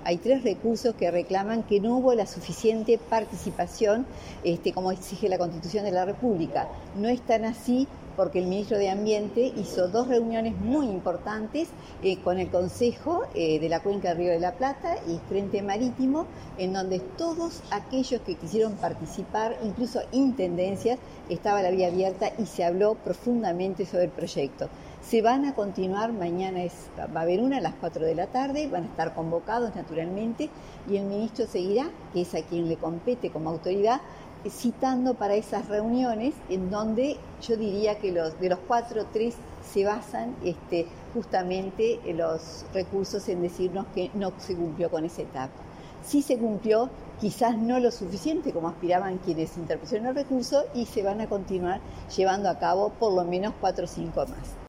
hay 3 recursos que reclaman que no hubo la suficiente participación, como exige la Constitución de la República. No es tan así, porque el ministro de Ambiente hizo 2 reuniones muy importantes con el Consejo de la Cuenca del Río de la Plata y Frente Marítimo, en donde todos aquellos que quisieron participar, incluso intendencias, estaba la vía abierta y se habló profundamente sobre el proyecto. Se van a continuar, mañana va a haber una a las 4 de la tarde, van a estar convocados naturalmente, y el ministro seguirá, que es a quien le compete como autoridad, citando para esas reuniones, en donde yo diría que de los 4, 3 se basan justamente los recursos en decirnos que no se cumplió con esa etapa. Sí se cumplió, quizás no lo suficiente como aspiraban quienes interpusieron el recurso, y se van a continuar llevando a cabo por lo menos 4 o 5 más.